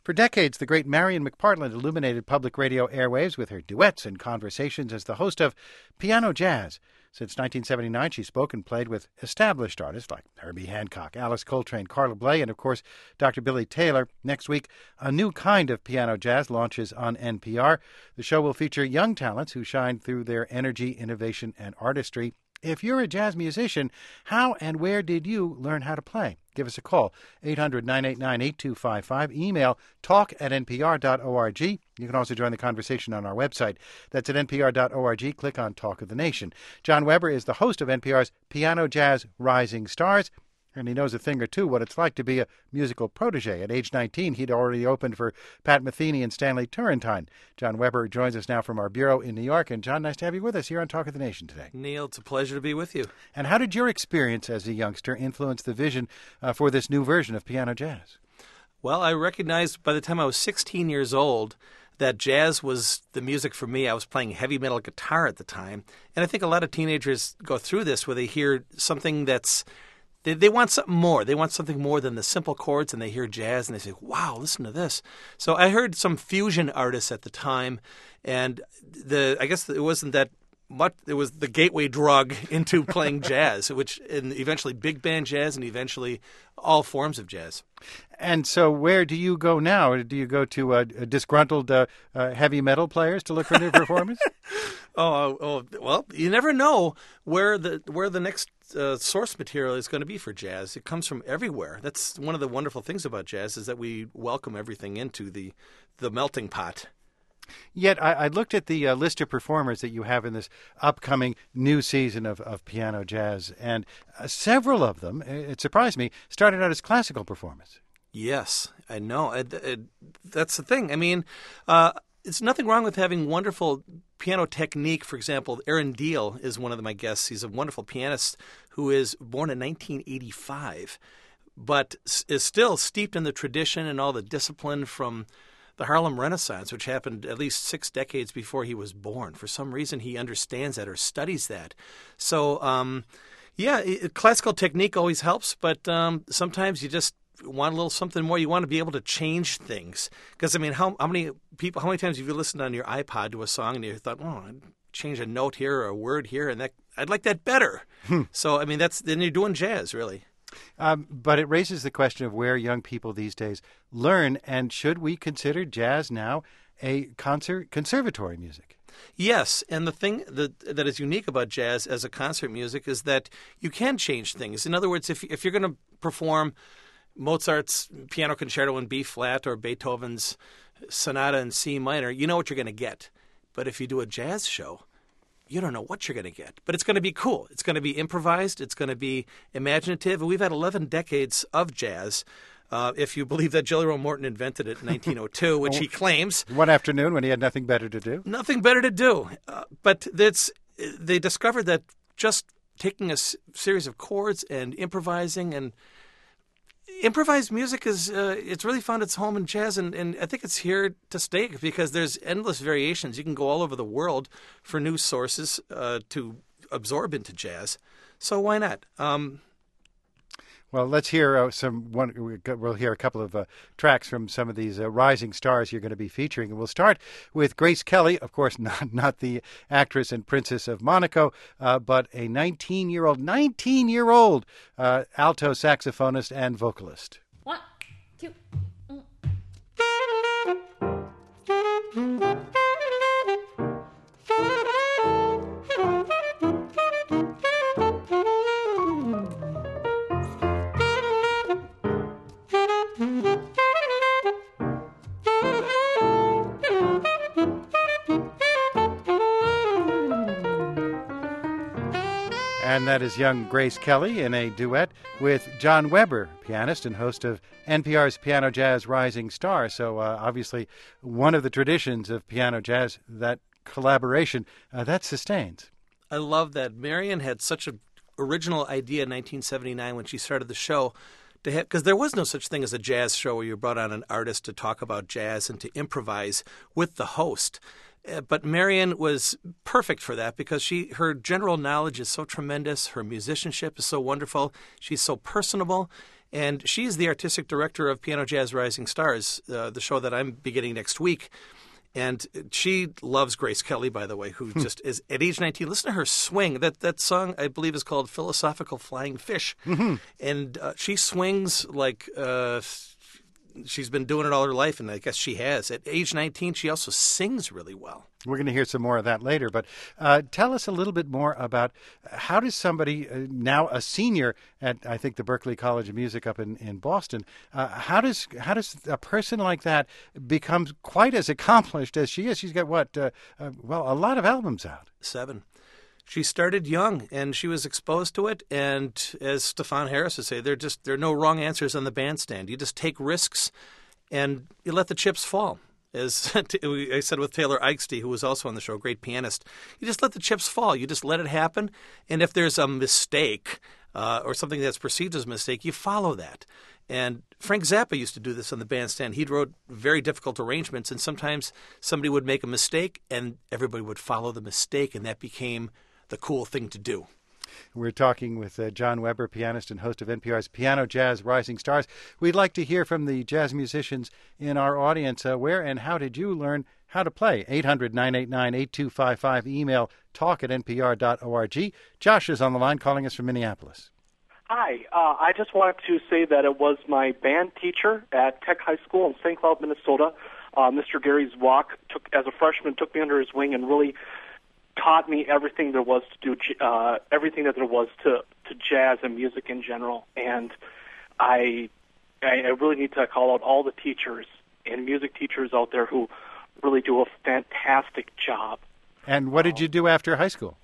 For decades, the great Marion McPartland illuminated public radio airwaves with her duets and conversations as the host of Piano Jazz. Since 1979, she spoke and played with established artists like Herbie Hancock, Alice Coltrane, Carla Bley, and, of course, Dr. Billy Taylor. Next week, a new kind of piano jazz launches on NPR. The show will feature young talents who shine through their energy, innovation, and artistry. If you're a jazz musician, how and where did you learn how to play? Give us a call, 800-989-8255. Email talk@npr.org. You can also join the conversation on our website. That's at npr.org. Click on Talk of the Nation. John Weber is the host of NPR's Piano Jazz Rising Stars, and he knows a thing or two what it's like to be a musical protege. At age 19, he'd already opened for Pat Metheny and Stanley Turrentine. John Weber joins us now from our bureau in New York. And, John, nice to have you with us here on Talk of the Nation today. Neil, it's a pleasure to be with you. And how did your experience as a youngster influence the vision for this new version of piano jazz? Well, I recognized by the time I was 16 years old that jazz was the music for me. I was playing heavy metal guitar at the time. And I think a lot of teenagers go through this where they hear something that's They want something more. They want something more than the simple chords, and they hear jazz, and they say, wow, listen to this. So I heard some fusion artists at the time, and I guess it wasn't that much. It was the gateway drug into playing jazz, and eventually big band jazz, and eventually all forms of jazz. And so where do you go now? Do you go to disgruntled heavy metal players to look for new performers? Well, you never know where the next source material is going to be for jazz. It comes from everywhere. That's one of the wonderful things about jazz, is that we welcome everything into the melting pot. Yet I looked at the list of performers that you have in this upcoming new season of piano jazz, and several of them, it surprised me, started out as classical performers. Yes, I know. That's the thing. I mean, it's nothing wrong with having wonderful piano technique. For example, Aaron Deal is one of my guests. He's a wonderful pianist who is born in 1985, but is still steeped in the tradition and all the discipline from the Harlem Renaissance, which happened at least 6 decades before he was born. For some reason, he understands that or studies that. So, classical technique always helps, but sometimes you just want a little something more. You want to be able to change things. Because, I mean, how many times have you listened on your iPod to a song and you thought, I'd change a note here or a word here, and I'd like that better. So, I mean, then you're doing jazz, really. But it raises the question of where young people these days learn, and should we consider jazz now a conservatory music? Yes, and the thing that is unique about jazz as a concert music is that you can change things. In other words, if you're going to perform Mozart's Piano Concerto in B flat or Beethoven's Sonata in C minor, you know what you're going to get. But if you do a jazz show, you don't know what you're going to get. But it's going to be cool. It's going to be improvised. It's going to be imaginative. And we've had 11 decades of jazz, if you believe that Jelly Roll Morton invented it in 1902, which he claims. One afternoon when he had nothing better to do. Nothing better to do. But they discovered that just taking a series of chords and improvising and improvised music it's really found its home in jazz, and I think it's here to stay because there's endless variations. You can go all over the world for new sources to absorb into jazz. So why not? Well, let's hear we'll hear a couple of tracks from some of these rising stars you're going to be featuring. And we'll start with Grace Kelly, of course, not the actress and Princess of Monaco, but a 19-year-old alto saxophonist and vocalist. 1, 2. And that is young Grace Kelly in a duet with John Weber, pianist and host of NPR's Piano Jazz Rising Star. So obviously one of the traditions of piano jazz, that collaboration, that sustains. I love that. Marion had such an original idea in 1979 when she started the show, because there was no such thing as a jazz show where you brought on an artist to talk about jazz and to improvise with the host. But Marion was perfect for that because her general knowledge is so tremendous. Her musicianship is so wonderful. She's so personable. And she's the artistic director of Piano Jazz Rising Stars, the show that I'm beginning next week. And she loves Grace Kelly, by the way, who just is at age 19. Listen to her swing. That song, I believe, is called Philosophical Flying Fish. Mm-hmm. And she swings like she's been doing it all her life, and I guess she has. At age 19, she also sings really well. We're going to hear some more of that later, but tell us a little bit more about how does somebody, now a senior at, I think, the Berklee College of Music up in Boston, how does a person like that become quite as accomplished as she is? She's got, a lot of albums out. 7. She started young, and she was exposed to it. And as Stefan Harris would say, there are no wrong answers on the bandstand. You just take risks, and you let the chips fall. As I said with Taylor Eichste, who was also on the show, a great pianist, you just let the chips fall. You just let it happen. And if there's a mistake or something that's perceived as a mistake, you follow that. And Frank Zappa used to do this on the bandstand. He wrote very difficult arrangements, and sometimes somebody would make a mistake, and everybody would follow the mistake, and that became the cool thing to do. We're talking with John Weber, pianist and host of NPR's Piano Jazz Rising Stars. We'd like to hear from the jazz musicians in our audience. Where and how did you learn how to play? 800-989-8255. Email talk@npr.org. Josh is on the line calling us from Minneapolis. Hi. I just wanted to say that it was my band teacher at Tech High School in St. Cloud, Minnesota. Mr. Gary Zwak, as a freshman, took me under his wing and really taught me everything there was to do, everything that there was to jazz and music in general. And I really need to call out all the teachers and music teachers out there who really do a fantastic job. And what did you do after high school?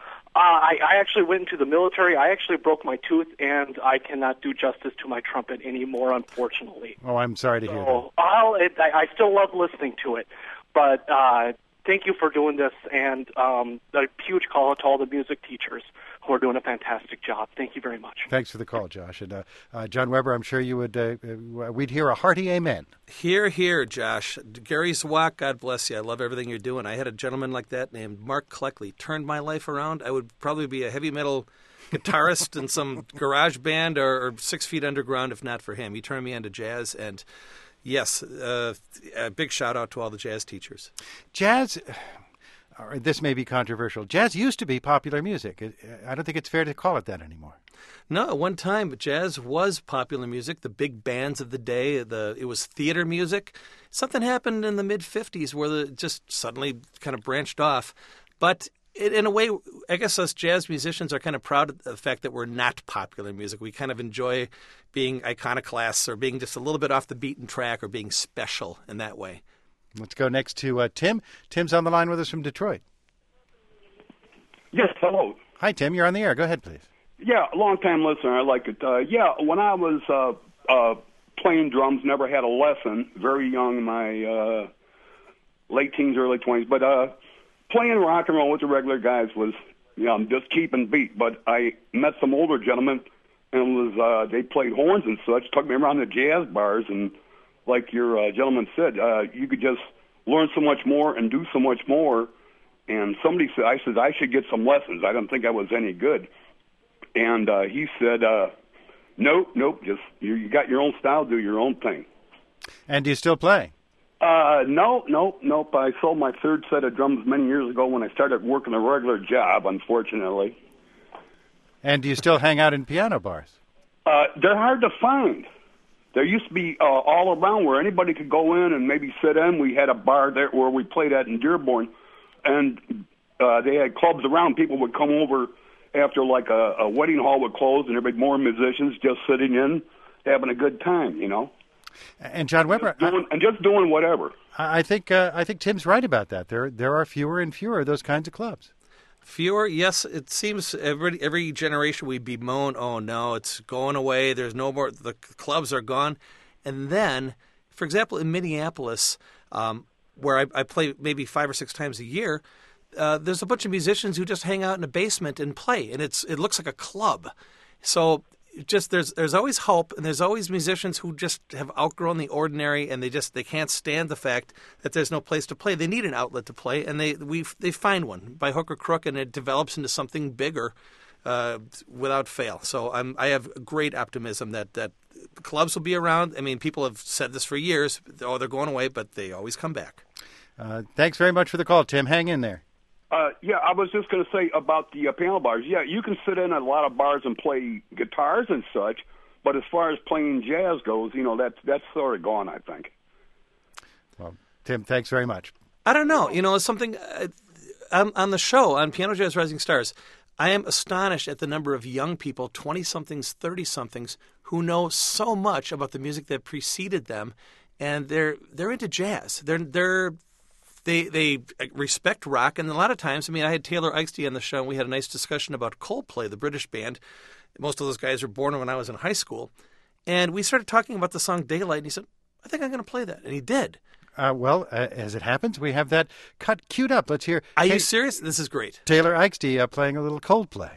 I actually went into the military. I actually broke my tooth, and I cannot do justice to my trumpet anymore, unfortunately. Oh, I'm sorry to hear that. I still love listening to it, but thank you for doing this, and a huge call out to all the music teachers who are doing a fantastic job. Thank you very much. Thanks for the call, Josh. And John Weber, I'm sure you would. We'd hear a hearty amen. Hear, hear, Josh. Gary Zwak, God bless you. I love everything you're doing. I had a gentleman like that named Mark Cleckley. Turned my life around. I would probably be a heavy metal guitarist in some garage band or 6 Feet Underground if not for him. He turned me into jazz, and yes, a big shout-out to all the jazz teachers. Jazz, or this may be controversial, jazz used to be popular music. I don't think it's fair to call it that anymore. No, at one time, jazz was popular music. The big bands of the day, it was theater music. Something happened in the mid-'50s where it just suddenly kind of branched off. But in a way, I guess us jazz musicians are kind of proud of the fact that we're not popular music. We kind of enjoy being iconoclasts or being just a little bit off the beaten track or being special in that way. Let's go next to Tim. Tim's on the line with us from Detroit. Yes, hello. Hi, Tim. You're on the air. Go ahead, please. Yeah, long-time listener. I like it. When I was playing drums, never had a lesson, very young, my late teens, early 20s, but playing rock and roll with the regular guys was, just keeping beat. But I met some older gentlemen, and they played horns and such, took me around the jazz bars, and like your gentleman said, you could just learn so much more and do so much more. And somebody said, I should get some lessons. I don't think I was any good. And he said, nope, just you got your own style, do your own thing. And do you still play? Nope. I sold my third set of drums many years ago when I started working a regular job, unfortunately. And do you still hang out in piano bars? They're hard to find. There used to be all around where anybody could go in and maybe sit in. We had a bar there where we played at in Dearborn, and they had clubs around. People would come over after like a wedding hall would close, and there'd be more musicians just sitting in, having a good time, And John Weber, just doing whatever. I think Tim's right about that. There are fewer and fewer of those kinds of clubs. Fewer, yes. It seems every generation we bemoan, oh no, it's going away. There's no more. The clubs are gone. And then, for example, in Minneapolis, where I play maybe 5 or 6 times a year, there's a bunch of musicians who just hang out in a basement and play, and it looks like a club. So just there's always hope, and there's always musicians who just have outgrown the ordinary, and they can't stand the fact that there's no place to play. They need an outlet to play, and they find one by hook or crook, and it develops into something bigger without fail. So I have great optimism that clubs will be around. I mean, people have said this for years. Oh, they're going away, but they always come back. Thanks very much for the call, Tim. Hang in there. Yeah, I was just going to say about the piano bars. Yeah, you can sit in at a lot of bars and play guitars and such, but as far as playing jazz goes, that's sort of gone, I think. Well, Tim, thanks very much. I don't know. It's something on the show, on Piano Jazz Rising Stars, I am astonished at the number of young people, 20-somethings, 30-somethings, who know so much about the music that preceded them, and they're into jazz. They respect rock, and a lot of times, I had Taylor Eichste on the show, and we had a nice discussion about Coldplay, the British band. Most of those guys were born when I was in high school. And we started talking about the song Daylight, and he said, I think I'm going to play that. And he did. As it happens, we have that cut queued up. Let's hear. Are you serious? This is great. Taylor Eichste playing a little Coldplay.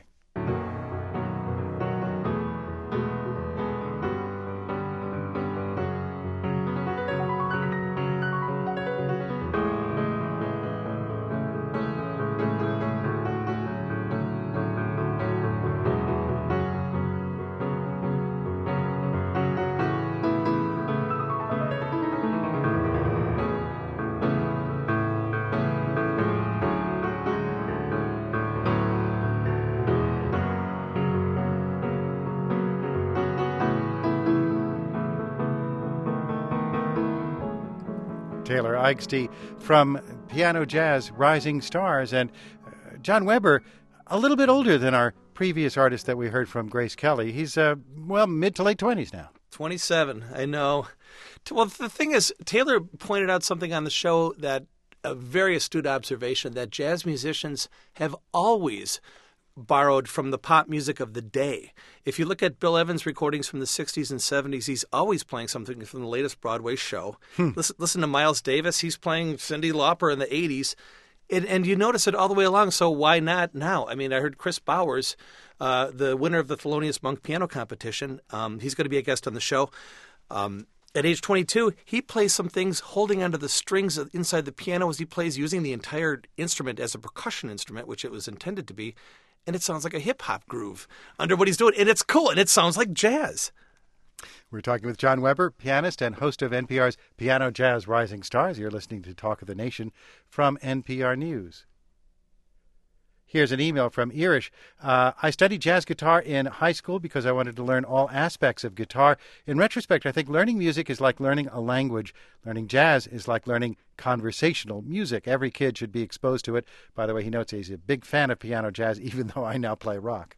Taylor Eichste from Piano Jazz Rising Stars. And John Weber, a little bit older than our previous artist that we heard from, Grace Kelly. He's, mid to late 20s now. 27, I know. Well, the thing is, Taylor pointed out something on the show, that a very astute observation, that jazz musicians have always borrowed from the pop music of the day. If you look at Bill Evans' recordings from the 60s and 70s, he's always playing something from the latest Broadway show. Listen to Miles Davis. He's playing Cyndi Lauper in the 80s. And you notice it all the way along, so why not now? I heard Chris Bowers, the winner of the Thelonious Monk piano competition, he's going to be a guest on the show. At age 22, he plays some things holding onto the strings inside the piano as he plays, using the entire instrument as a percussion instrument, which it was intended to be. And it sounds like a hip-hop groove under what he's doing. And it's cool, and it sounds like jazz. We're talking with John Weber, pianist and host of NPR's Piano Jazz Rising Stars. You're listening to Talk of the Nation from NPR News. Here's an email from Irish. I studied jazz guitar in high school because I wanted to learn all aspects of guitar. In retrospect, I think learning music is like learning a language. Learning jazz is like learning conversational music. Every kid should be exposed to it. By the way, he notes he's a big fan of piano jazz, even though I now play rock.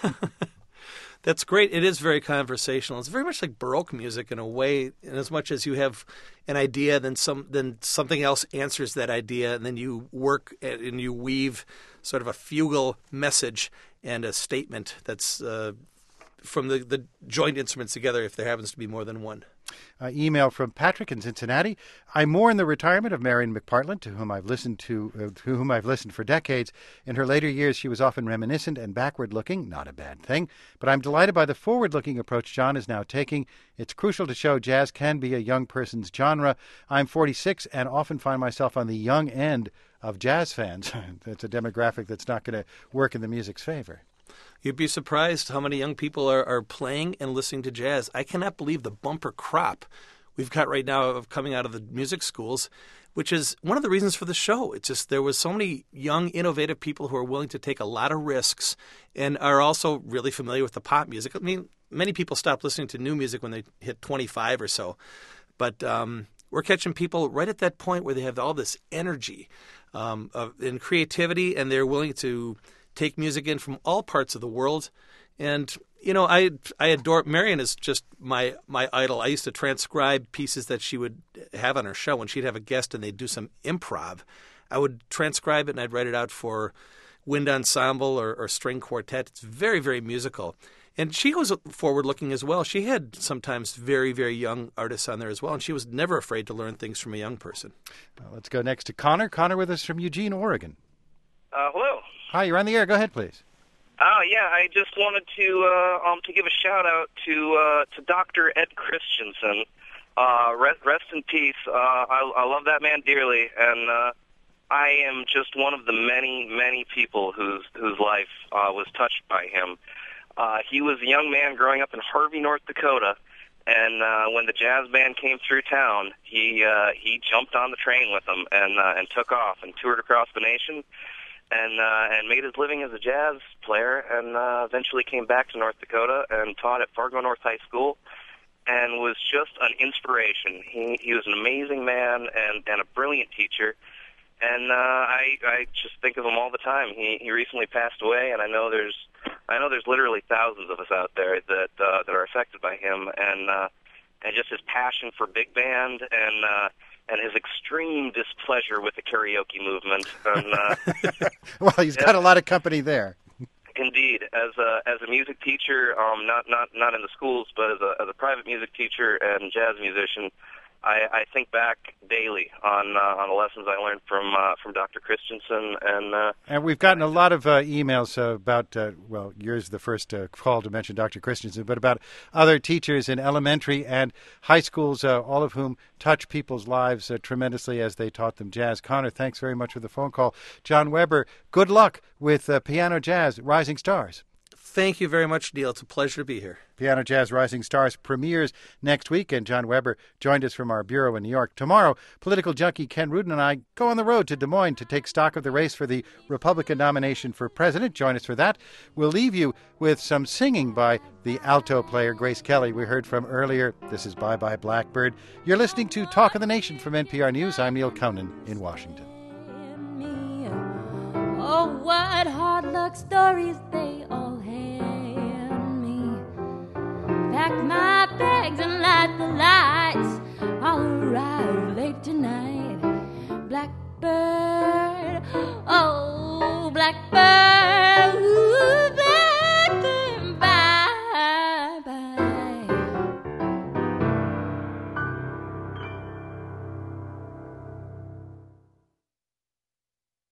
That's great. It is very conversational. It's very much like Baroque music in a way, in as much as you have an idea, then something else answers that idea, and then you work and you weave sort of a fugal message and a statement that's from the joint instruments together, if there happens to be more than one. Email from Patrick in Cincinnati. I mourn the retirement of Marion McPartland, to whom I've listened for decades. In her later years, she was often reminiscent and backward-looking, not a bad thing. But I'm delighted by the forward-looking approach John is now taking. It's crucial to show jazz can be a young person's genre. I'm 46 and often find myself on the young end of jazz fans. That's a demographic that's not going to work in the music's favor. You'd be surprised how many young people are playing and listening to jazz. I cannot believe the bumper crop we've got right now of coming out of the music schools, which is one of the reasons for the show. It's just there was so many young, innovative people who are willing to take a lot of risks and are also really familiar with the pop music. Many people stop listening to new music when they hit 25 or so. But we're catching people right at that point where they have all this energy and creativity, and they're willing to take music in from all parts of the world. And, I adore Marion is just my idol. I used to transcribe pieces that she would have on her show when she'd have a guest and they'd do some improv. I would transcribe it and I'd write it out for wind ensemble or string quartet. It's very, very musical. And she was forward-looking as well. She had sometimes very, very young artists on there as well, and she was never afraid to learn things from a young person. Well, let's go next to Connor. Connor with us from Eugene, Oregon. Hello. Hi, you're on the air. Go ahead, please. Oh yeah, I just wanted to give a shout out to Dr. Ed Christensen. Rest in peace. I love that man dearly, and I am just one of the many people whose life was touched by him. He was a young man growing up in Harvey, North Dakota, and when the jazz band came through town, he jumped on the train with them and took off and toured across the nation. And made his living as a jazz player, and eventually came back to North Dakota and taught at Fargo North High School, and was just an inspiration. He was an amazing man and a brilliant teacher, and I just think of him all the time. He recently passed away, and I know there's literally thousands of us out there that are affected by him, and just his passion for big band and his extreme displeasure with the karaoke movement. And, well, he's got a lot of company there. Indeed, as a music teacher, not in the schools, but as a private music teacher and jazz musician, I think back daily on the lessons I learned from Dr. Christensen, and we've gotten a lot of emails about yours the first call to mention Dr. Christensen, but about other teachers in elementary and high schools, all of whom touch people's lives tremendously as they taught them jazz. Connor, thanks very much for the phone call. John Weber, good luck with Piano Jazz Rising Stars. Thank you very much, Neil. It's a pleasure to be here. Piano Jazz Rising Stars premieres next week, and John Weber joined us from our bureau in New York. Tomorrow, political junkie Ken Rudin and I go on the road to Des Moines to take stock of the race for the Republican nomination for president. Join us for that. We'll leave you with some singing by the alto player Grace Kelly we heard from earlier. This is Bye Bye Blackbird. You're listening to Talk of the Nation from NPR News. I'm Neil Conan in Washington. Oh, what hard luck stories they all had me. Pack my bags and light the lights. I'll arrive late tonight. Blackbird, oh.